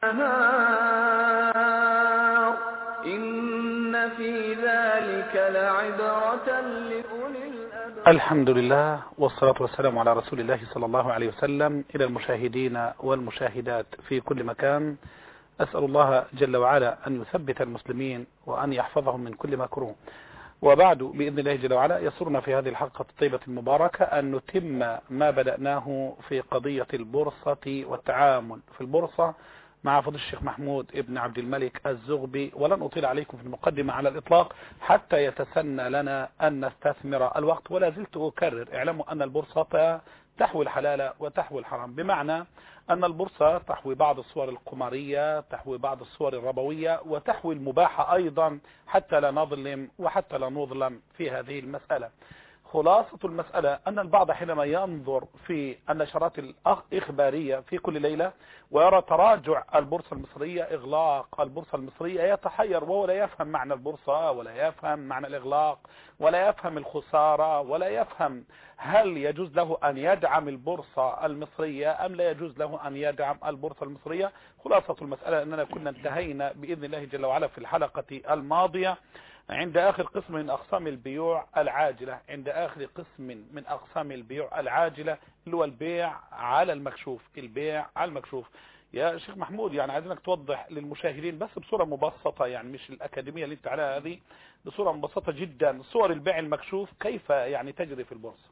النهار إن في ذلك لعبرة لأولي الأبصار. الحمد لله والصلاة والسلام على رسول الله صلى الله عليه وسلم. إلى المشاهدين والمشاهدات في كل مكان، أسأل الله جل وعلا أن يثبت المسلمين وأن يحفظهم من كل مكروه. وبعد، بإذن الله جل وعلا يسرنا في هذه الحلقة الطيبة المباركة أن نتم ما بدأناه في قضية البورصة والتعامل في البورصة مع فضيلة الشيخ محمود ابن عبد الملك الزغبي. ولن أطيل عليكم في المقدمة على الإطلاق حتى يتسنى لنا أن نستثمر الوقت. ولا زلت أكرر، اعلموا أن البورصة تحوي الحلال وتحوي الحرام، بمعنى أن البورصة تحوي بعض الصور القمارية، تحوي بعض الصور الربوية، وتحوي المباحة أيضا، حتى لا نظلم وحتى لا نظلم في هذه المسألة. خلاصة المسألة أن البعض حينما ينظر في النشرات الإخبارية في كل ليلة ويرى تراجع البورصة المصرية، إغلاق البورصة المصرية، يتحير وهو لا يفهم معنى البورصة ولا يفهم معنى الإغلاق ولا يفهم الخسارة ولا يفهم هل يجوز له أن يدعم البورصة المصرية أم لا يجوز له أن يدعم البورصة المصرية. خلاصة المسألة أننا كنا انتهينا بإذن الله جل وعلا في الحلقة الماضية عند آخر قسم من أقسام البيوع العاجلة، عند آخر قسم من أقسام البيوع العاجلة اللي هو البيع على المكشوف. البيع على المكشوف يا شيخ محمود، يعني عايزينك توضح للمشاهدين بس بصورة مبسطة، يعني مش الأكاديمية اللي انت عليها هذه، بصورة مبسطة جدا، صور البيع المكشوف كيف يعني تجري في البورصة.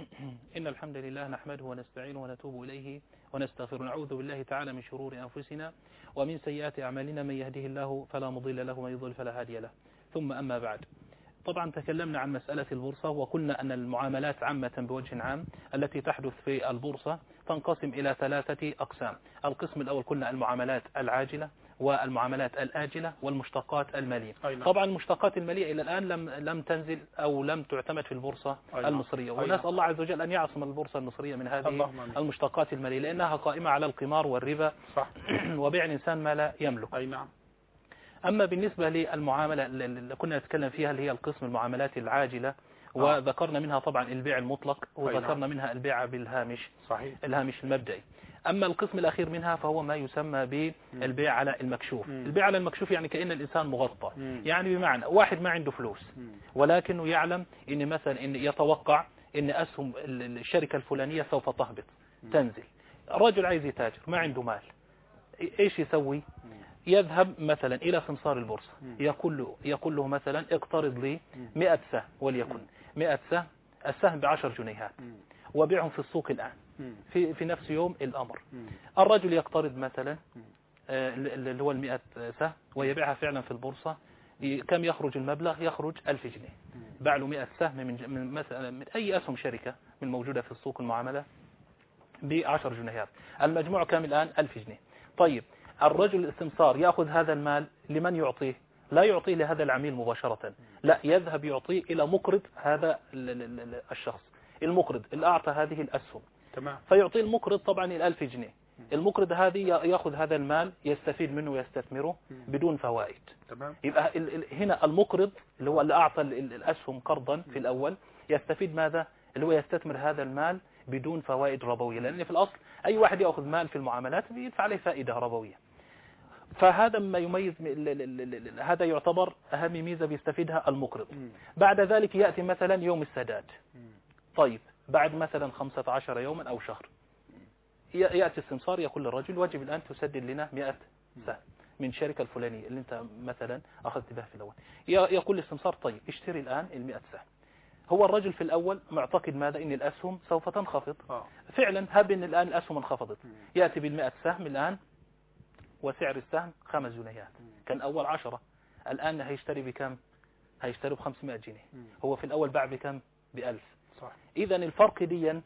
إن الحمد لله نحمده ونستعينه ونتوب إليه ونستغفر، نعوذ بالله تعالى من شرور أنفسنا ومن سيئات أعمالنا، من يهده الله فلا مضل له ومن يضلل فلا هادي له. ثم أما بعد، طبعا تكلمنا عن مسألة البورصة وقلنا أن المعاملات عامة بوجه عام التي تحدث في البورصة تنقسم إلى 3 أقسام. القسم الأول قلنا المعاملات العاجلة والمعاملات الآجلة والمشتقات المالية. طبعا المشتقات المالية إلى الآن لم تنزل أو لم تعتمد في البورصة المصرية، ونسأل الله عز وجل أن يعصم البورصة المصرية من هذه المشتقات المالية، لأنها قائمة على القمار والربا وبيع الإنسان ما لا يملك. نعم. أما بالنسبة للمعاملة اللي كنا نتكلم فيها اللي هي القسم المعاملات العاجلة، وذكرنا منها طبعا البيع المطلق وذكرنا منها البيع بالهامش، صحيح، الهامش المبدئي. أما القسم الأخير منها فهو ما يسمى بالبيع على المكشوف. البيع على المكشوف يعني كأن الإنسان مغطى، يعني بمعنى واحد ما عنده فلوس ولكنه يعلم إن مثلا إن يتوقع إن أسهم الشركة الفلانية سوف تهبط تنزل. رجل عايز يتاجر ما عنده مال، إيش يسوي؟ يذهب مثلا إلى سمسار البورصة، يقول له مثلا اقترض لي 100 سهم، وليكن 100 سهم، السهم ب10 جنيهات، وبيعهم في السوق الآن في نفس يوم الأمر. الرجل يقترض مثلا اللي هو 100 سهم ويبيعها فعلا في البورصة. كم يخرج المبلغ؟ يخرج 1000 جنيه. باع له 100 سهم من مثلا من أي أسهم شركة من موجودة في السوق المعاملة ب10 جنيهات، المجموع كام الآن؟ 1000 جنيه. طيب الرجل السمسار يأخذ هذا المال، لمن يعطيه؟ لا يعطيه لهذا العميل مباشرة، لا، يذهب يعطيه إلى مقرض هذا الشخص، المقرض اللي أعطى هذه الأسهم. تمام. فيعطي المقرض طبعا 1000 جنيه. المقرض هذه يأخذ هذا المال يستفيد منه ويستثمره بدون فوائد. تمام. يبقى هنا المقرض اللي هو اللي أعطى الأسهم قرضا في الأول يستفيد ماذا؟ اللي هو يستثمر هذا المال بدون فوائد ربوية، لأن في الأصل أي واحد يأخذ مال في المعاملات بيدفع عليه فائدة ربوية. فهذا ما يميز، هذا يعتبر أهم ميزة بيستفيدها المقرض. بعد ذلك يأتي مثلا يوم السداد. طيب بعد مثلا 15 يوما أو شهر يأتي السمسار يقول للرجل واجب الآن تسدد لنا 100 سهم من الشركة الفلانية اللي أنت مثلا أخذت بها في الأول. يقول للسمسار طيب اشتري الآن 100 سهم. هو الرجل في الأول معتقد ماذا؟ إن الأسهم سوف تنخفض. فعلا هب إن الآن الأسهم انخفضت. يأتي بال100 سهم الآن وسعر السهم 5 جنيهات، كان أول 10، الآن هيشتري بكم؟ هيشتري ب500 جنيه. هو في الأول باع بكم؟ ب1000. إذا الفرق دي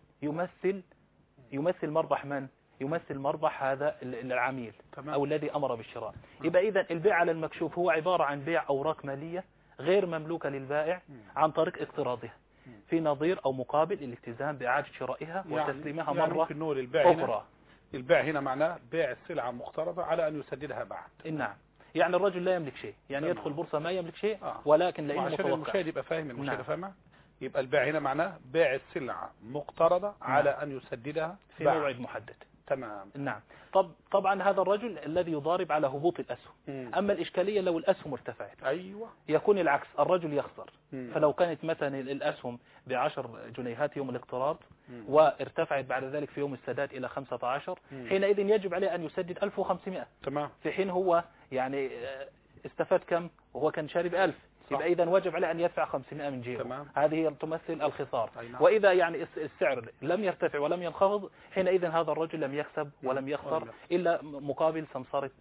يمثل مربح من؟ يمثل مربح هذا العميل. تمام. أو الذي أمر بالشراء. يبقى إذا البيع على المكشوف هو عبارة عن بيع أوراق مالية غير مملوكة للبائع عن طريق اقتراضها في نظير أو مقابل الالتزام بإعادة شرائها وتسليمها مرة أخرى. البيع هنا معناه بيع السلعة مقترضة على أن يسددها بعد. نعم. يعني الرجل لا يملك شيء، يعني يدخل البورصة ما يملك شيء، ولكن لأنه متوقع. عشان المشاهد يبقى فاهم، المشاهد فاهمه، يبقى البيع هنا معناه بيع السلعة مقترضة على أن يسددها في موعد محدد. تمام. نعم. طبعا هذا الرجل الذي يضارب على هبوط الأسهم. أما الإشكالية لو الأسهم ارتفعت أيوة يكون العكس، الرجل يخسر. فلو كانت مثلا الأسهم ب10 جنيهات يوم الاقتراض وارتفعت بعد ذلك في يوم السداد إلى 15، حينئذ يجب عليه أن يسدد 1500. تمام. في حين هو يعني استفاد كم وهو كان شارب 1000، يبقى إذا وجب عليه أن يدفع 500 من جيبه. تمام. هذه تمثل الخسار. نعم. وإذا يعني السعر لم يرتفع ولم ينخفض، حينئذ هذا الرجل لم يكسب ولم يخسر إلا مقابل سمسارة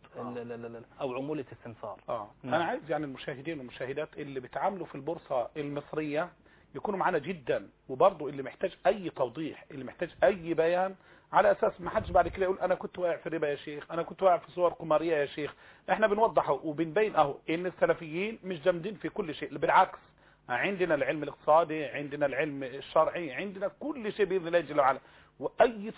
أو عمولة السمسار. نعم. أنا عايز يعني المشاهدين والمشاهدات اللي بيتعاملوا في البورصة المصرية يكونوا معنا جدا، وبرضه اللي محتاج أي توضيح، اللي محتاج أي بيان، على أساس ما حدش بعد كده يقول أنا كنت واقع في الربا يا شيخ، أنا كنت واقع في صور قمارية يا شيخ. احنا بنوضحه وبنبين إن السلفيين مش جامدين في كل شيء، بالعكس عندنا العلم الاقتصادي، عندنا العلم الشرعي، عندنا كل شيء بإذن الله جل وعلا. وأي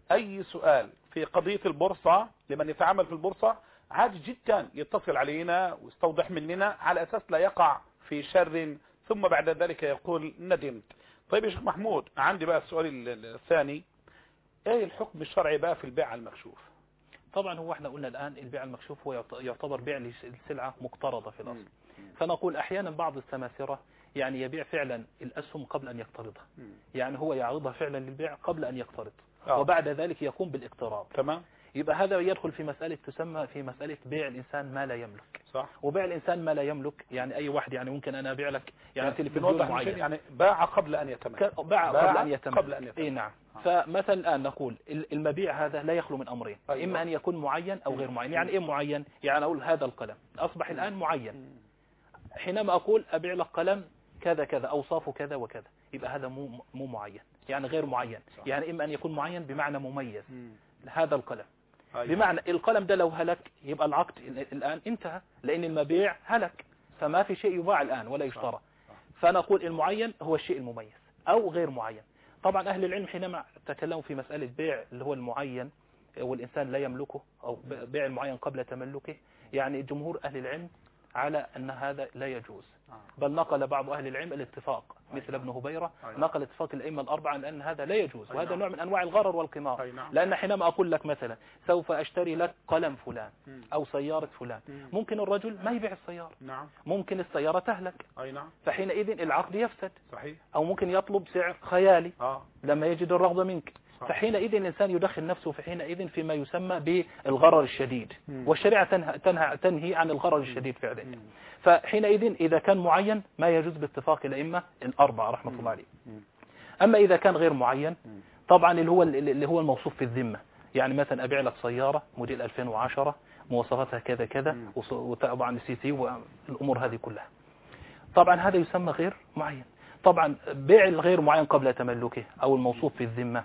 سؤال في قضية البورصة لمن يتعامل في البورصة عادي جدا يتصل علينا ويستوضح مننا، على أساس لا يقع في شر ثم بعد ذلك يقول ندمت. طيب يا شيخ محمود، عندي بقى السؤال الثاني، ايه الحكم الشرعي بقى في البيع المكشوف؟ طبعا هو احنا قلنا الآن البيع المكشوف هو يعتبر بيع للسلعة مقترضة في الأصل. فنقول أحيانا بعض السماسرة يعني يبيع فعلا الأسهم قبل أن يقترضها، يعني هو يعرضها فعلا للبيع قبل أن يقترض، وبعد ذلك يقوم بالاقتراض. تمام. يبقى هذا يدخل في مسألة تسمى في مسألة بيع الإنسان ما لا يملك. صح. وبيع الإنسان ما لا يملك يعني أي واحد، يعني ممكن أنا أبيع لك يعني تلفزيون معين، يعني باع قبل أن يتملك. باع قبل أن يتملك. إيه نعم. فمثلا الآن نقول المبيع هذا لا يخلو من أمرين. أيوة. إما أن يكون معين أو غير معين. يعني إيه معين؟ يعني أقول هذا القلم أصبح الآن معين، حينما أقول أبيع لك قلم كذا كذا أوصافه كذا وكذا، يبقى هذا مو معين، يعني غير معين. صح. يعني إما أن يكون معين بمعنى مميز. هذا القلم. أيوة. بمعنى القلم ده لو هلك يبقى العقد الآن انتهى، لأن المبيع هلك، فما في شيء يباع الآن ولا يشترى. فنقول المعين هو الشيء المميز أو غير معين. طبعا أهل العلم حينما تكلموا في مسألة بيع اللي هو المعين والإنسان لا يملكه، أو بيع المعين قبل تملكه، يعني جمهور أهل العلم على أن هذا لا يجوز. بل نقل بعض أهل العلم الاتفاق، مثل ابن هبيرة نقل اتفاق الأئمة الأربعة أن هذا لا يجوز، وهذا نوع من أنواع الغرر والقمار. لأن حينما أقول لك مثلا سوف أشتري لك قلم فلان أو سيارة فلان، ممكن الرجل ما يبيع السيارة، ممكن السيارة تهلك، فحينئذ العقد يفسد. صحيح. أو ممكن يطلب سعر خيالي لما يجد الرغبة منك، فحينئذ الإنسان يدخل نفسه في حينئذ فيما يسمى بالغرر الشديد، والشريعة تنهي عن الغرر الشديد فعلا. فحينئذ إذا كان معين ما يجوز باتفاق الأئمة الأربعة رحمة الله عليه. أما إذا كان غير معين، طبعا اللي هو الموصوف في الذمة، يعني مثلا أبيع لك سيارة موديل 2010 مواصفاتها كذا كذا، وطبعا السي سي والأمور هذه كلها، طبعا هذا يسمى غير معين. طبعا بيع الغير معين قبل تملكه أو الموصوف في الذمة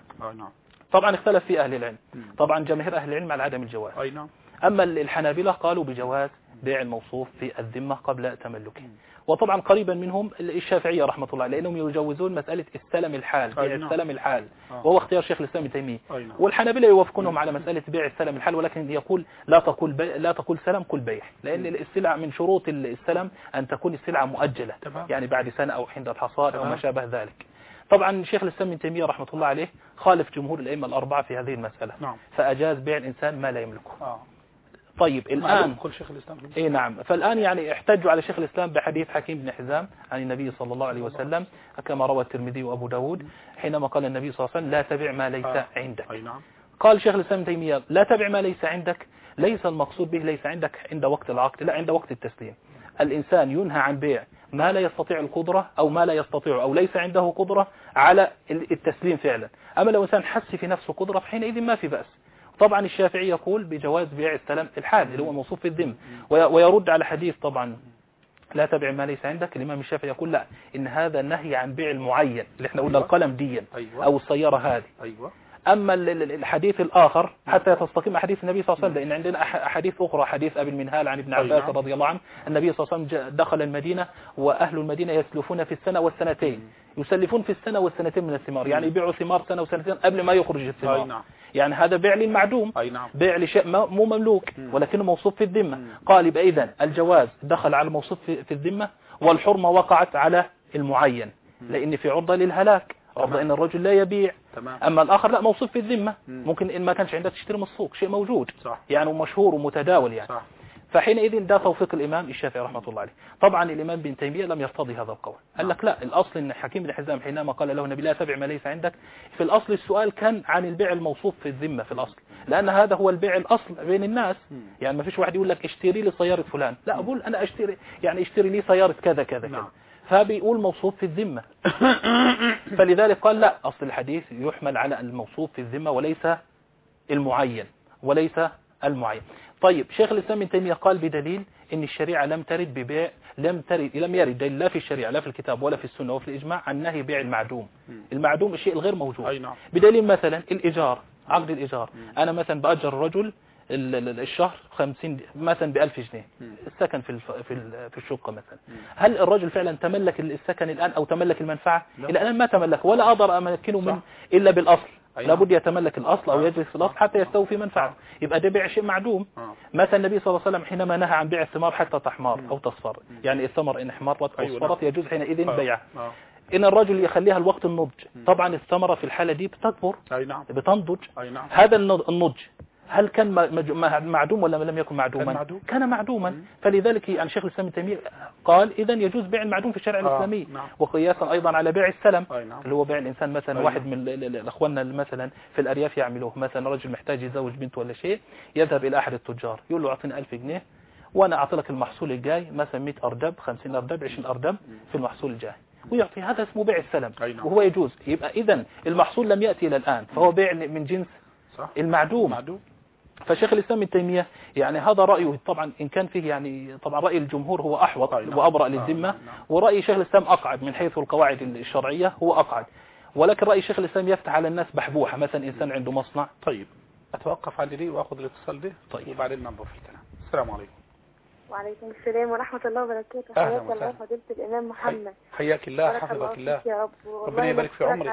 طبعا اختلف في أهل العلم. طبعا جماهير أهل العلم على عدم الجواز. أما الحنابلة قالوا بجواز بيع الموصوف في الذمة قبل تملكه. وطبعا قريبا منهم الشافعية رحمة الله، لأنهم يجوزون مسألة السلم الحال، بيع السلم الحال، وهو اختيار شيخ الإسلام ابن تيمية. والحنابلة يوافقونهم على مسألة بيع السلم الحال، ولكن يقول لا تقول سلم، قل بيع، لأن السلع من شروط السلم أن تكون السلعة مؤجلة، يعني بعد سنة أو عند الحصاد أو ما شابه ذلك. طبعا شيخ الإسلام ابن تيمية رحمة الله عليه خالف جمهور الأئمة الأربعة في هذه المسألة، فأجاز بيع الإنسان ما لا يملكه. طيب الآن نعم. فالآن يعني احتجوا على شيخ الإسلام بحديث حكيم بن حزام عن النبي صلى الله عليه وسلم كما روى الترمذي وأبو داود، حينما قال النبي صلى الله عليه وسلم لا تبع ما ليس عندك. قال شيخ الإسلام ابن تيمية لا تبع ما ليس عندك، ليس المقصود به ليس عندك عند وقت العقد، لا، عند وقت التسليم. الإنسان ينهى عن بيع ما لا يستطيع القدرة أو ما لا يستطيع أو ليس عنده قدرة على التسليم فعلا. أما لو إنسان حس في نفسه قدرة فحينئذ ما في بأس. طبعا الشافعي يقول بجواز بيع السلم الحال اللي هو موصوف في الذم، ويرد على حديث طبعا لا تبع ما ليس عندك. الإمام الشافعي يقول لا، إن هذا النهي عن بيع المعين اللي احنا قلنا القلم ديا أو السيارة هذه. أما الحديث الآخر حتى تستقيم حديث النبي صلى الله عليه وسلم، لأن عندنا أحاديث أخرى، حديث أبي المنهال عن ابن عباس رضي الله عنه، النبي صلى الله عليه وسلم دخل المدينة وأهل المدينة يسلفون في السنة والسنتين، يسلفون في السنة والسنتين من الثمار، يعني يبيعوا ثمار سنة وسنتين قبل ما يخرج الثمار. يعني هذا بيع للمعدوم، بيع لشيء مو مملوك ولكنه موصوف في الذمة. قال يبقى إذن الجواز دخل على الموصوف في الذمة، والحرمة وقعت على المعين، لأن في عرضة للهلاك رغم ان الرجل لا يبيع. تمام. اما الاخر لا، موصوف في الذمة. ممكن ان ما كانش عندك تشتري من السوق، شيء موجود. صح. يعني ومشهور ومتداول يعني. صح. فحينئذ ده توفيق الإمام الشافعي رحمة الله عليه. طبعا الإمام ابن تيمية لم يرتضي هذا القول، قال لك لا، الأصل إن حكيم بن حزام حينما قال له النبي لا تبع ما ليس عندك، في الأصل السؤال كان عن البيع الموصوف في الذمة في الأصل، لأن هذا هو البيع الأصل بين الناس. يعني ما فيش واحد يقول لك اشتري لي سيارة فلان، لا، أقول أنا اشتري لي سيارة كذا كذا كذا، فبيقول موصوف في الذمة. فلذلك قال لا، أصل الحديث يحمل على الموصوف في الذمة وليس المعين، طيب شيخ الإسلام ابن تيمية قال بدليل ان الشريعة لم ترد ببيع، لم يرد دليل لا في الشريعة لا في الكتاب ولا في السنة وفي الإجماع عن نهي بيع المعدوم. المعدوم الشيء الغير موجود. بدليل مثلا الإيجار، عقد الإيجار، أنا مثلا بأجر الرجل الشهر 50 مثلا ب1000 جنيه السكن في الشقة مثلا. هل الرجل فعلا تملك السكن الآن أو تملك المنفعة؟ الآن ما تملك، ولا أقدر أمكنه من إلا بالأصل. لابد يتملك الأصل أو يجلس في الأصل حتى يستوفي منفعه، يبقى ده بيع شيء معدوم. مثلا النبي صلى الله عليه وسلم حينما نهى عن بيع الثمار حتى تحمر أو تصفر، يعني الثمر إن احمرت أو اصفرت يجوز حينئذ بيعها. إن الرجل يخليها الوقت النضج، طبعا الثمرة في الحالة دي بتكبر بتنضج. هذا النضج هل كان معدوم ولا لم يكن معدوما؟ كان معدوما. فلذلك يعني شيخ الإسلام ابن تيمية قال إذن يجوز بيع المعدوم في الشرع الإسلامي. وقياسا أيضا على بيع السلم اللي هو بيع الإنسان مثلا واحد من أخواننا مثلا في الأرياف يعملوه، مثلا رجل محتاج يزوج بنته ولا شيء، يذهب إلى أحد التجار يقول له أعطيني 1000 جنيه وأنا أعطي لك المحصول الجاي مثلا 100 أردب 50 أردب 20 أردب في المحصول الجاي، ويعطي. هذا اسمه بيع السلم وهو يجوز. يبقى إذن المحصول لم يأتي إلى الآن، فهو بيع من جنس المعدوم. فشيخ الإسلام ابن تيمية يعني هذا رأيه، طبعا إن كان فيه يعني طبعا رأي الجمهور هو أحوط وأبرأ للذمة، ورأي شيخ الإسلام أقعد من حيث القواعد الشرعية، هو أقعد. ولكن رأي شيخ الإسلام يفتح على الناس بحبوحة، مثلا إنسان عنده مصنع. طيب أتوقف عن دي وأخذ الاتصال ده. طيب وبعدين ننظر في الكلام. السلام عليكم. وعليكم السلام ورحمة الله وبركاته. حياك الله فضيلة الإمام محمد. حياك الله، حفظك الله يا رب. ربنا يبارك في عمرك.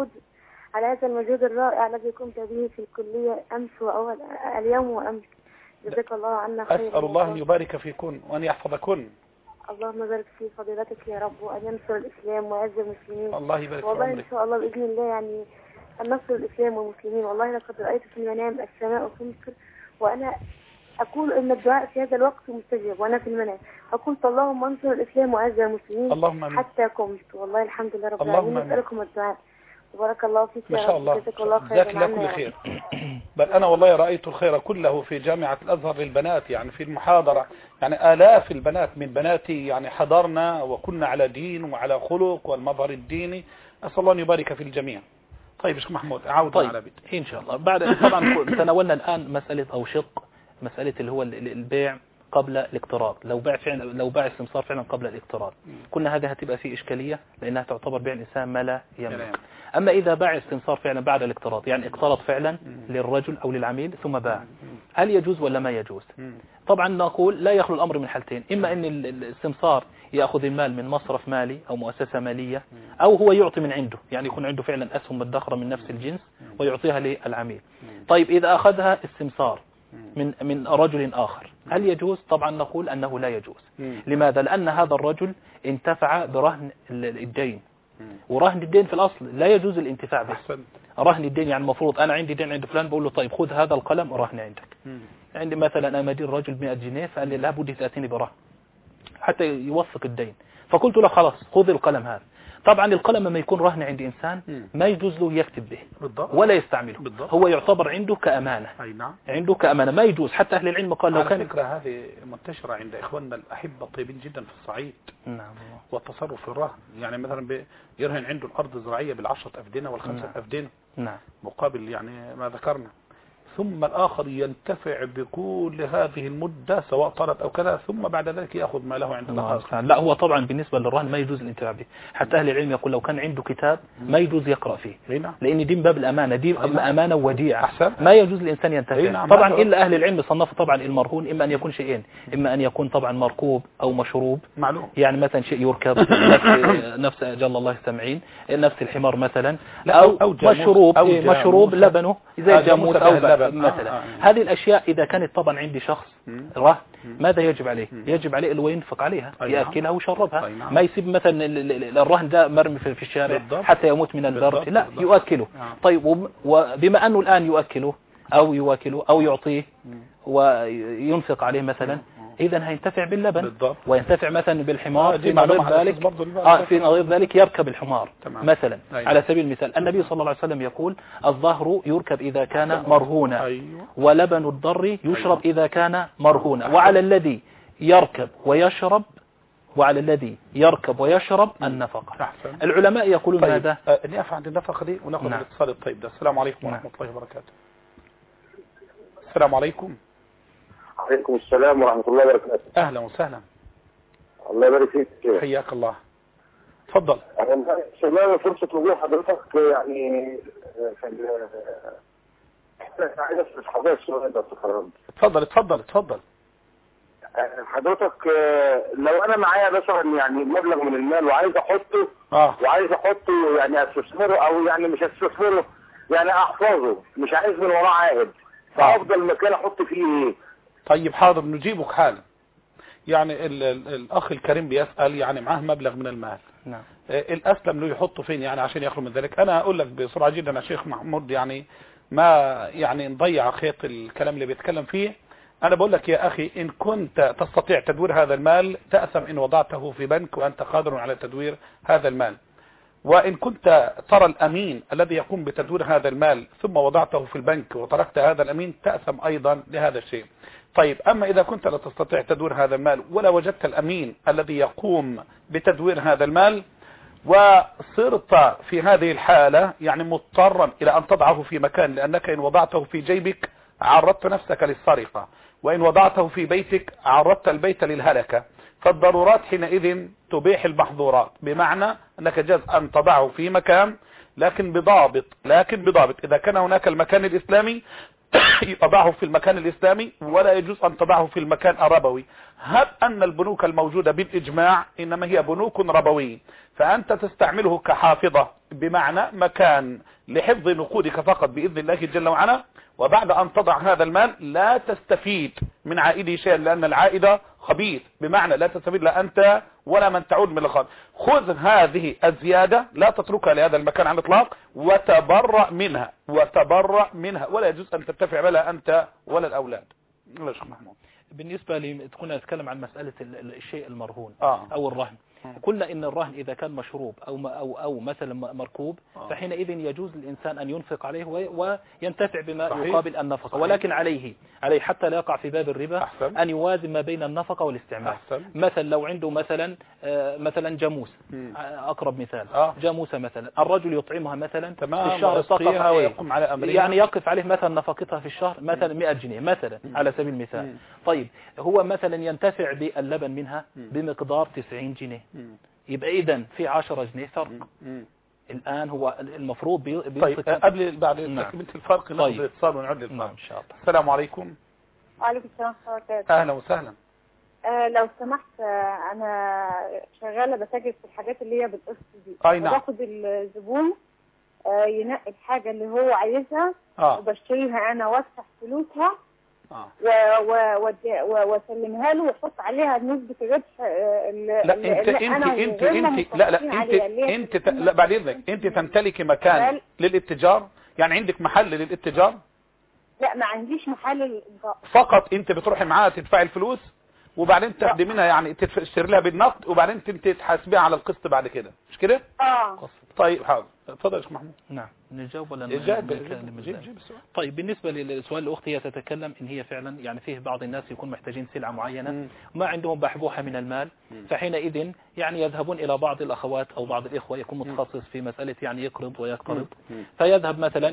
على هذا المجهود الرائع الذي قمت به في الكلية أمس وأول اليوم وأمس، جزاك الله عنا خير. أسأل الله أن يبارك فيكن وأن يحفظكن. اللهم بارك في فضيلتك يا رب، وأن ينصر الإسلام ويعز المسلمين. الله يبارك في والله عمرك. إن شاء الله بإذن الله يعني أن نصر الإسلام والمسلمين. والله لقد رأيت في المنام السماء تمطر، وأنا أقول إن الدعاء في هذا الوقت مستجاب، وأنا في المنام أقول اللهم انصر الإسلام وعز المسلمين. اللهم آمين. حتى قمت والله الحمد لله رب العالمين. أسألكم الدعاء. بارك الله فيك ما شاء الله، جزاك الله كل خير. بل أنا والله رأيت الخير كله في جامعة الأزهر للبنات، يعني في المحاضرة، يعني آلاف البنات من بناتي يعني حضرنا وكنا على دين وعلى خلق والمظهر الديني. أسأل الله أن يبارك في الجميع. طيب شيخ محمود عودة على بيت إن شاء الله. بعد طبعا تناولنا الآن مسألة أو شق مسألة اللي هو البيع قبل الاقتراض. لو باع السمسار فعلا قبل الاقتراض، كنا هذه هتبقى فيه إشكالية لأنها تعتبر بيع الإنسان ما لا يملك. أما إذا باع السمسار فعلا بعد الاقتراض، يعني اقترض فعلا للرجل أو للعميل ثم باع، هل يجوز ولا ما يجوز؟ طبعا نقول لا يخلو الأمر من حالتين، إما أن السمسار يأخذ المال من مصرف مالي أو مؤسسة مالية، أو هو يعطي من عنده، يعني يكون عنده فعلا أسهم مدخرة من نفس الجنس ويعطيها للعميل. طيب إذا أخذها السمسار من رجل آخر هل يجوز؟ طبعا نقول أنه لا يجوز. لماذا؟ لأن هذا الرجل انتفع برهن الدين، ورهن الدين في الأصل لا يجوز الانتفاع به. رهن الدين يعني المفروض أنا عندي دين عند فلان، بقول له طيب خذ هذا القلم رهن عندك. عندي مثلا أنا مدين رجل 100 جنيه، فقال لي لابد تأتيني برهن حتى يوثق الدين، فقلت له خلاص خذ القلم هذا. طبعا القلم لما يكون رهن عند إنسان ما يجوز له يكتب به ولا يستعمله، هو يعتبر عنده كأمانة. عنده كأمانة، ما يجوز. حتى أهل العلم قال لو كان فكرة هذه منتشرة عند إخواننا الأحبة الطيبين جدا في الصعيد. نعم. والتصرف في الرهن، يعني مثلا يرهن عنده الأرض الزراعية ب10 أفدنة وال5 أفدنة مقابل يعني ما ذكرنا، ثم الآخر ينتفع بكل هذه المدة سواء طلب أو كذا، ثم بعد ذلك يأخذ ما له عند الآخر. لا، هو طبعا بالنسبة للرهن ما يجوز الانتفاع به. حتى أهل العلم يقول لو كان عنده كتاب ما يجوز يقرأ فيه، لأن دي من باب الأمانة، دي أمانة وديعة ما يجوز الإنسان ينتفع. طبعا إلا أهل العلم صنفوا طبعا المرهون إما أن يكون شيئين، إما أن يكون طبعا مركوب أو مشروب، معلوم. يعني مثلا شيء يركب نفس جل الله السامعين، نفس الحمار مثلا، أو مشروب لبنه زي الجاموس أو مثلا هذه الأشياء إذا كانت طبعا عندي شخص رهن ماذا يجب عليه؟ يجب عليه اللي هو ينفق عليها، يأكلها ويشربها، ما يسيب مثلا الرهن ده مرمي في الشارع حتى يموت من البرد، لا يؤكله. طيب وبما أنه الآن يؤكله أو يعطيه وينفق عليه مثلا، إذا هينتفع باللبن وينتفع مثلا بالحمار في نظير ذلك يركب الحمار مثلا. على سبيل المثال النبي صلى الله عليه وسلم يقول الظهر يركب إذا كان مرهونا ولبن الضر يشرب إذا كان مرهونا وعلى الذي يركب ويشرب النفقة. العلماء يقولون هذا. نقف عند النفقة دي وناخذ الاتصال الطيب ده. السلام عليكم ورحمة الله وبركاته. السلام عليكم. عليكم السلام ورحمة الله وبركاته. أهلا وسهلا. الله يبارك فيك. حياك الله. تفضل. أنا فرصة وجود حضرتك يعني عايز أسأل حضرتك سؤال بس خلاص. اتفضل. حضرتك لو أنا معايا مثلا يعني مبلغ من المال وعايز أحطه يعني أستثمره أو يعني مش أستثمره يعني أحفظه، مش عايز من وراه عائد، فأفضل مكان أحط فيه إيه؟ طيب حاضر نجيبك حالا. يعني الأخ الكريم بيسأل يعني معاه مبلغ من المال، نعم، الأسلم له يحطه فين يعني عشان يخلو من ذلك؟ أنا أقول لك بسرعة جدا يا شيخ محمود، يعني ما يعني نضيع خيط الكلام اللي بيتكلم فيه. أنا بقول لك يا أخي إن كنت تستطيع تدوير هذا المال تأثم إن وضعته في بنك وأنت قادر على تدوير هذا المال، وإن كنت ترى الأمين الذي يقوم بتدوير هذا المال ثم وضعته في البنك وتركت هذا الأمين تأثم أيضا لهذا الشيء. طيب أما إذا كنت لا تستطيع تدوير هذا المال ولا وجدت الأمين الذي يقوم بتدوير هذا المال وصرت في هذه الحالة يعني مضطرا إلى أن تضعه في مكان، لأنك إن وضعته في جيبك عرضت نفسك للسرقة، وإن وضعته في بيتك عرضت البيت للهلكة، فالضرورات حينئذ تبيح المحظورات، بمعنى أنك جاز أن تضعه في مكان لكن بضابط إذا كان هناك المكان الإسلامي تضعه في المكان الإسلامي، ولا يجوز أن تضعه في المكان الربوي. هب أن البنوك الموجودة بالإجماع إنما هي بنوك ربوية، فأنت تستعمله كحافظة، بمعنى مكان لحفظ نقودك فقط بإذن الله جل وعلا، وبعد أن تضع هذا المال لا تستفيد من عائده شيئا، لأن العائدة خبيث، بمعنى لا تستفيد لا أنت ولا من تعود من الخارج. خذ هذه الزيادة لا تتركها لهذا المكان على الإطلاق وتبرأ منها ولا يجوز أن تتفع بها أنت ولا الأولاد. الله يشكر محمود. بالنسبة لي كنا نتكلم عن مسألة الشيء المرهون أو الرهن. قلنا إن الرهن إذا كان مشروب أو مثلا مركوب فحينئذ يجوز للإنسان أن ينفق عليه وينتفع بما يقابل النفقة، ولكن عليه حتى لا يقع في باب الربا أن يوازن ما بين النفقة والاستعمال. مثلا لو عنده مثلا جاموس، أقرب مثال جاموسة مثلا، الرجل يطعمها مثلا في الشهر فقط ويقوم على أمرها، يعني يقف عليه مثلا نفقتها في الشهر مثلا 100 جنيه مثلا على سبيل المثال. طيب هو مثلا ينتفع باللبن منها بمقدار 90 جنيه، يبقى إذن في 10 جنيه فرق. الآن هو المفروض طيب بعد تكملة الفرق ناخذ الاتصال ونعد للفرق إن شاء الله. السلام عليكم. وعليكم السلام ورحمة الله وبركاته. أهلا وسهلا. لو سمحت أنا شغالة بتاجر في الحاجات اللي هي بالقسط دي. أي نعم. باخد الزبون ينقي الحاجة اللي هو عايزها وبشتريها أنا وادفع فلوسها وسلمها له وحط عليها نسبة الربح. لا بعد اذنك انت تمتلكي مكان للاتجار، يعني عندك محل للاتجار؟ لا ما عنديش محل للإنفاق، فقط انت بتروحي معاها تدفعي الفلوس وبعدين تاخدي منها، يعني تشتري لها بالنقد وبعدين انت تحاسبيها على القسط بعد كده، مش كده؟ طيب حاضر. اتفضل يا شيخ محمود. نعم نجاوب ولا نجيب. طيب بالنسبة للسؤال الأخت هي تتكلم إن هي فعلا يعني فيه بعض الناس يكون محتاجين سلعة معينة وما عندهم بحبوحة من المال، فحينئذ يعني يذهبون إلى بعض الأخوات أو بعض الإخوة يكون متخصص في مسألة يعني يقرض ويقترض، فيذهب مثلا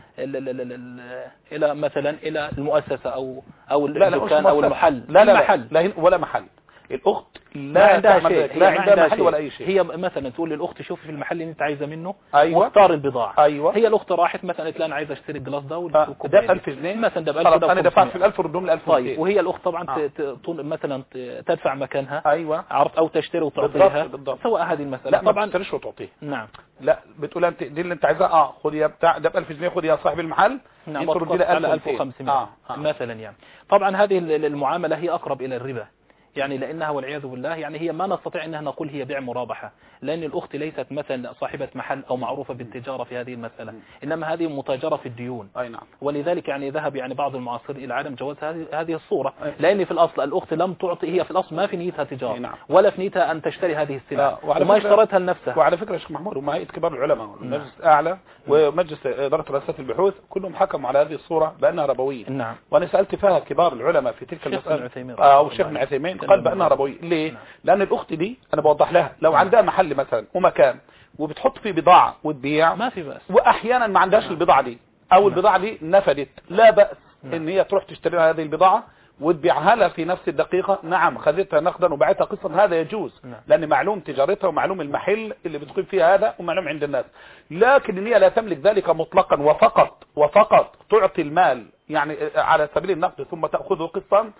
إلى مثلا إلى المؤسسة أو الدكان أو المحل. لا ولا محل. الأخت لا عندها شيء، لا عندها محل ولا اي شيء. هي مثلا تقول للاخت شوفي في المحل اللي انت عايزه منه واختار البضاعه. هي الاخت راحت مثلا قالت لها انا عايزه اشتري الجلاس ده ده ب 1000 جنيه مثلا، ده ب 1000 انا دفعت في ال 1000 وردهم ل 1200. طيب وهي الاخت طبعا مثلا تدفع مكانها عرض او تشتري وتعطيها بالضبط. سواء هذه المساله لا طبعا ما تشتريش وتعطيها. نعم لا بتقول انت دي اللي انت عايزها خدي بتاع ده ب 1000 جنيه، خدي يا صاحب المحل انت ردي لها 1500 مثلا. يعني طبعا هذه المعامله هي اقرب الى الربا، يعني لأنها والعياذ بالله يعني هي ما نستطيع أنها نقول هي بيع مرابحة، لأن الأخت ليست مثلا صاحبة محل أو معروفة بالتجارة في هذه المسألة، إنما هذه متاجرة في الديون. أي نعم. ولذلك يعني ذهب يعني بعض المعاصرين إلى عدم جواز هذه الصورة، لأن في الأصل الأخت لم تعطي، هي في الأصل ما في نيتها تجارة نعم. ولا في نيتها أن تشتري هذه السلعة وما اشترتها لنفسها. وعلى فكرة يا شيخ محمود ومعية كبار العلماء والمجلس الأعلى ومجلس إدارة رئاسات البحوث كلهم حكموا على هذه الصورة بأنها ربوية. نعم. وأنا سألت فيها كبار العلماء في تلك المسألة والشيخ ابن عثيمين قال بأنها ربوية. ليه؟ لأن الأخت دي أنا بوضح لها لو عندها محل مثلا ومكان وبتحط فيه بضاعة وتبيع ما في بأس، وأحيانا ما عندهاش البضاعة دي أو البضاعة دي نفدت، لا بأس إن هي تروح تشتري هذه البضاعة وتبيعها لها في نفس الدقيقة. نعم خذتها نقدا وباعتها قسطا، هذا يجوز لأن معلوم تجارتها ومعلوم المحل اللي بتقيم فيها هذا ومعلوم عند الناس. لكن هي لا تملك ذلك مطلقا وفقط تعطي المال يعني على سبيل النقد ثم تأخذه قسطا.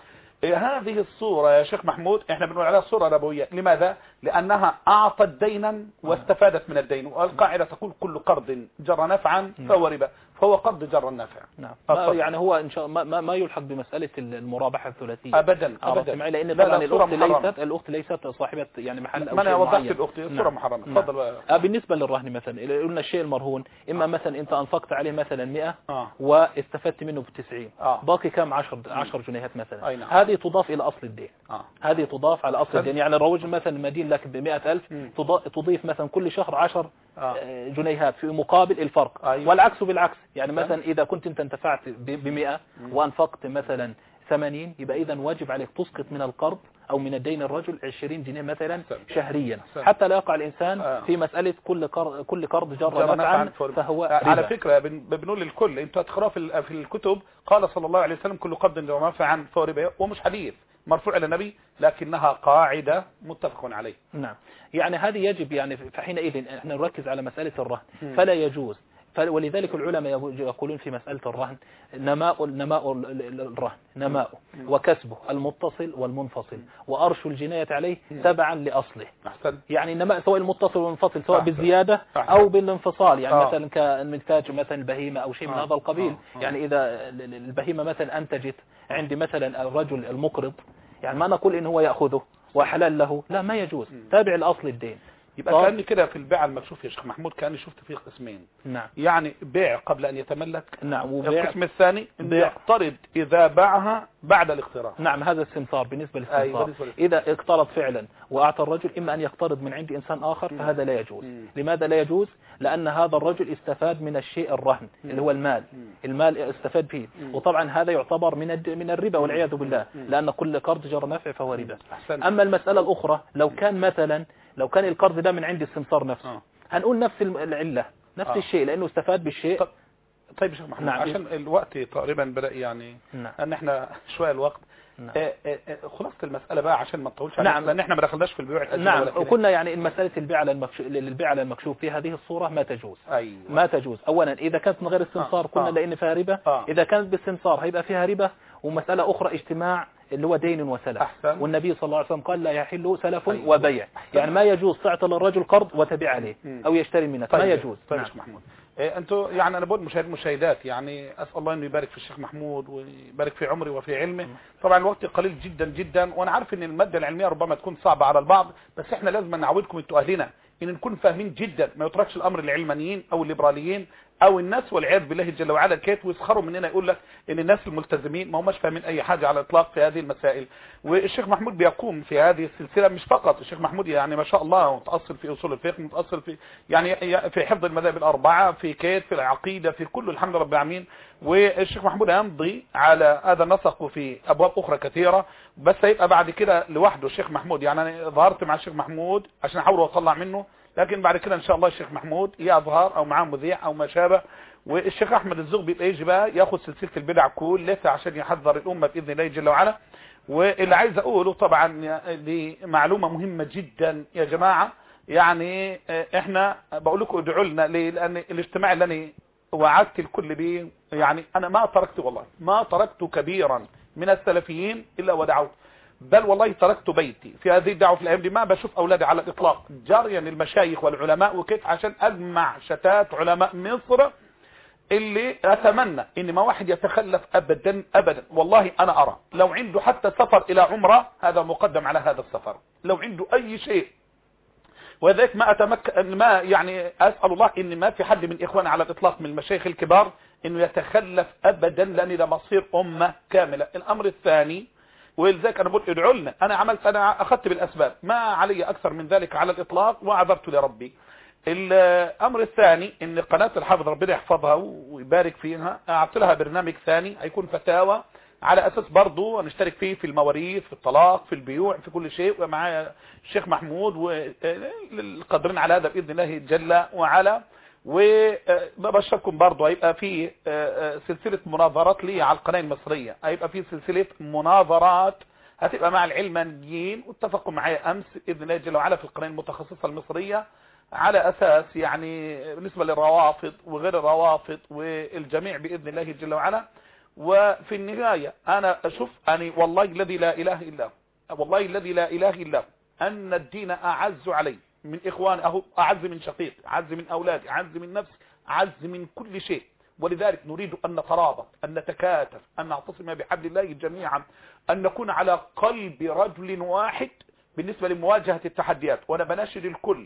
هذه الصورة يا شيخ محمود احنا بنقول عليها صورة ربوية. لماذا؟ لأنها أعطت دينا واستفادت من الدين، والقاعدة تقول كل قرض جر نفعا فهو ربا، فهو قرض جر النفع. نعم. يعني هو إن شاء الله ما يلحق بمسألة المرابحة الثلاثية أبدا. لأن طبعا الأخت ليست صاحبة يعني محل أو ما شيء أنا وضحت معين. الأخت الصورة محرمة. تفضل. بالنسبة للرهن مثلا قلنا الشيء المرهون إما مثلا أنت أنفقت عليه مثلا 100 واستفدت منه ب90 باقي كم 10 جنيهات مثلا. هذه تضاف إلى أصل الدين. هذه تضاف على أصل الدين. يعني الرجل مثلا مدين لك ب100,000 تضيف مثلا كل شهر 10 جنيهات في مقابل الفرق. والعكس بالعكس، يعني مثلا إذا كنت أنت انتفعت ب100 وأنفقت مثلا 80 يبقى إذا واجب عليك تسقط من القرض أو من الدين الرجل 20 جنيه مثلا شهريا، حتى لا يقع الإنسان في مسألة كل قرض جر نفعا فهو ربا. على فكرة بنقول للكل انتوا تقرأوا في الكتب قال صلى الله عليه وسلم كل قرض جر نفعا فهو ربا، ومش حديث مرفوع إلى النبي لكنها قاعدة متفق عليه. نعم. يعني هذه يجب يعني فحينئذ احنا نركز على مسألة الرهن فلا يجوز. ولذلك العلماء يقولون في مسألة الرهن نماء الرهن نماء وكسبه المتصل والمنفصل وأرش الجناية عليه تبعا لأصله. يعني نماء سواء المتصل والمنفصل سواء بالزيادة أو بالانفصال، يعني مثلا كنتاج مثلا البهيمة أو شيء من هذا القبيل. يعني إذا البهيمة مثلا أنتجت عندي مثلا الرجل المقرض، يعني ما نقول إن هو يأخذه وحلال له، لا ما يجوز، تابع الأصل الدين. يبقى كأني كده في البيع المكشوف يا شيخ محمود كأني شفت فيه قسمين. نعم. يعني بيع قبل أن يتملك. نعم. القسم الثاني يقترض إذا باعها بعد الاقتراض. نعم. هذا السمسار بالنسبة للاستمسار. إذا اقترض فعلا وأعطى الرجل إما أن يقترض من عند إنسان آخر فهذا لا يجوز. لماذا لا يجوز؟ لأن هذا الرجل استفاد من الشيء الرهن اللي هو المال استفاد فيه، وطبعا هذا يعتبر من الربا والعياذ بالله، لأن كل قرض جر نفع فهو ربا. أما المسألة الأخرى لو كان القرض ده من عند السمسار نفسه هنقول نفس العلة نفس الشيء لأنه استفاد بالشيء. طيب يا شيخ محمود عشان الوقت تقريبا بدأ يعني ان احنا شوية الوقت خلاصة المسألة بقى عشان ما نطولش عليها لان احنا ما دخلناش في البيوع. نعم. وكنا يعني مسألة البيع على المكشوف في هذه الصورة ما تجوز. ما تجوز. اولا اذا كانت من غير استمسار قلنا لان فيها ربا. اذا كانت باستمسار هيبقى فيها ربا. ومسألة اخرى اجتماع اللي هو دين وسلف. والنبي صلى الله عليه وسلم قال لا يحل سلف وبيع. يعني ما يجوز تعطي للرجل قرض وتبيع عليه او يشتري منك. ما يجوز. طيب شيخ محمود انتوا يعني انا بقول مشاهدات يعني اسال الله انه يبارك في الشيخ محمود ويبارك في عمري وفي علمه. طبعا الوقت قليل جدا جدا وانا عارف ان الماده العلميه ربما تكون صعبه على البعض، بس احنا لازم نعودكم انتوا اهلنا ان نكون فاهمين جدا، ما يتركش الامر للعلمانيين او الليبراليين او الناس والعياذ بالله جل وعلا كيف ويسخروا مننا يقول لك ان الناس الملتزمين ما هماش فاهمين اي حاجه على الاطلاق في هذه المسائل. والشيخ محمود بيقوم في هذه السلسله مش فقط الشيخ محمود يعني ما شاء الله متاصل في اصول الفقه، متاصل في يعني في حفظ المذاهب الاربعه، في كيد، في العقيده، في كل الحمد لله رب العالمين. والشيخ محمود يمضي على هذا النسق في ابواب اخرى كثيره، بس هيبقى بعد كده لوحده الشيخ محمود. يعني انا ظهرت مع الشيخ محمود عشان احاول اطلع منه، لكن بعد كده ان شاء الله الشيخ محمود يظهر او معاه مذيع او ما شابه. والشيخ احمد الزغبي بيجي بقى ياخذ سلسله البدع كلها عشان يحذر الامه باذن الله جل وعلا. واللي عايز اقوله طبعا دي معلومة مهمة جدا يا جماعة. يعني احنا بقول لكم ادعوا لنا ليه؟ لان الاجتماع اللي انا وعدت الكل بيه، يعني انا ما تركت، والله ما تركت كبيرا من السلفيين الا ودعوت، بل والله تركت بيتي في هذه الدعوة في الايام دي، ما بشوف اولادي على الاطلاق، جريا المشايخ والعلماء وكيف عشان اجمع شتات علماء مصر اللي اتمنى ان ما واحد يتخلف ابدا ابدا. والله انا ارى لو عنده حتى سفر الى عمره هذا مقدم على هذا السفر، لو عنده اي شيء. وذلك ما اتمكن، ما يعني اسال الله ان ما في حد من اخواني على الاطلاق من المشايخ الكبار انه يتخلف ابدا، لان ده مصير امه كامله. الامر الثاني، ولذلك انا بقول ادعوا لنا، انا اخذت بالاسباب، ما علي اكثر من ذلك على الاطلاق وعذرت لربي. الامر الثاني ان قناة الحافظ ربنا يحفظها ويبارك فيها، اعطي لها برنامج ثاني هيكون فتاوى على اساس برضو نشترك فيه في المواريث، في الطلاق، في البيوع، في كل شيء، ومعايا الشيخ محمود والقادرين على هذا باذن الله جل وعلا. وببشركم برضو هيبقى فيه سلسلة مناظرات لي على القناة المصرية، هيبقى فيه سلسلة مناظرات هتبقى مع العلمانيين، واتفقوا معايا امس باذن الله جل وعلا في القناة المتخصصة المصرية على اساس يعني بالنسبة للروافض وغير الروافض والجميع باذن الله جل وعلا. وفي النهاية انا اشوف اني والله الذي لا اله الا هو، والله الذي لا اله الا هو، ان الدين اعز علي من اخواني، اهو اعز من شقيق، اعز من اولادي، اعز من نفسي، اعز من كل شيء. ولذلك نريد ان نترابط، ان نتكاتف، ان نعتصم بحبل الله جميعا، ان نكون على قلب رجل واحد بالنسبة لمواجهة التحديات. وانا بناشد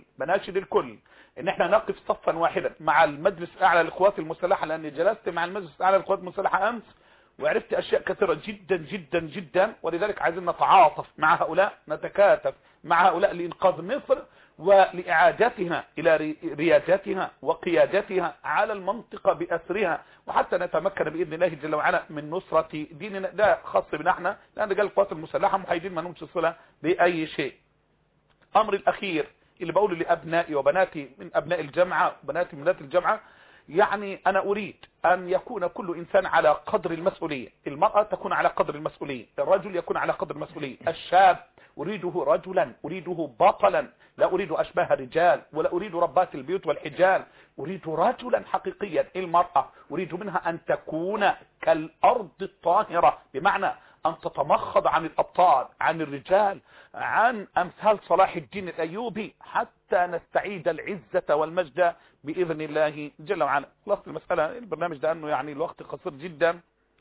الكل ان احنا نقف صفا واحدا مع المجلس الاعلى للقوات المسلحة، لاني جلست مع المجلس الاعلى للقوات المسلحة امس وعرفت اشياء كثيرة جدا جدا جدا. ولذلك عايزين نتعاطف مع هؤلاء، نتكاتف مع هؤلاء لإنقاذ مصر ولإعادتها إلى ريادتها وقيادتها على المنطقة بأسرها، وحتى نتمكن بإذن الله جل وعلا من نصرة ديننا. ده خاص بنا احنا، لأن رجال القوات المسلحة محايدين ما نمشي صلة بأي شيء. أمر الأخير اللي بقوله لأبنائي وبناتي من أبناء الجامعة وبناتي من بنات الجامعة، يعني أنا أريد أن يكون كل إنسان على قدر المسؤولية. المرأة تكون على قدر المسؤولية، الرجل يكون على قدر المسؤولية، الشاب أريده رجلا، أريده بطلا، لا أريد أشباه رجال ولا أريد ربات البيوت والحجال، أريد رجلا حقيقيا. المرأة أريد منها أن تكون كالأرض الطاهرة، بمعنى أن تتمخض عن الأبطال، عن الرجال، عن أمثال صلاح الدين الأيوبي، حتى نستعيد العزة والمجد بإذن الله جل وعلا. خلاص المسألة البرنامج ده أنه يعني الوقت قصير جدا،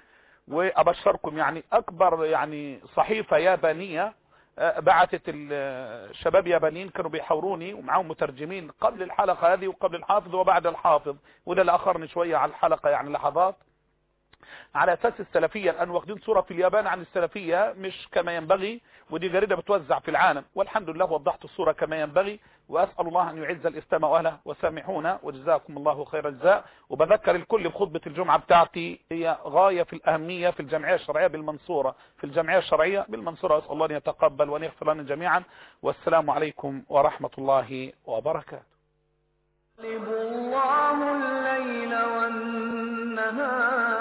وأبشركم يعني أكبر يعني صحيفة يابانية بعثت الشباب يابانيين كانوا بيحاوروني ومعاهم مترجمين قبل الحلقة هذه وقبل الحافظ وبعد الحافظ، وده اللي أخرني شوية على الحلقة يعني لحظات، على أساس السلفية الآن واخدين صورة في اليابان عن السلفية مش كما ينبغي، ودي جريدة بتوزع في العالم، والحمد لله وضحت الصورة كما ينبغي، وأسأل الله أن يعز الإسلام وأهله وسامحونا وجزاكم الله خير الجزاء. وبذكر الكل بخطبة الجمعة بتاعتي، هي غاية في الأهمية في الجمعية الشرعية بالمنصورة، في الجمعية الشرعية بالمنصورة. أسأل الله أن يتقبل وأن يغفر لنا جميعا، والسلام عليكم ورحمة الله وبركاته. يقلب الله الليل والنهار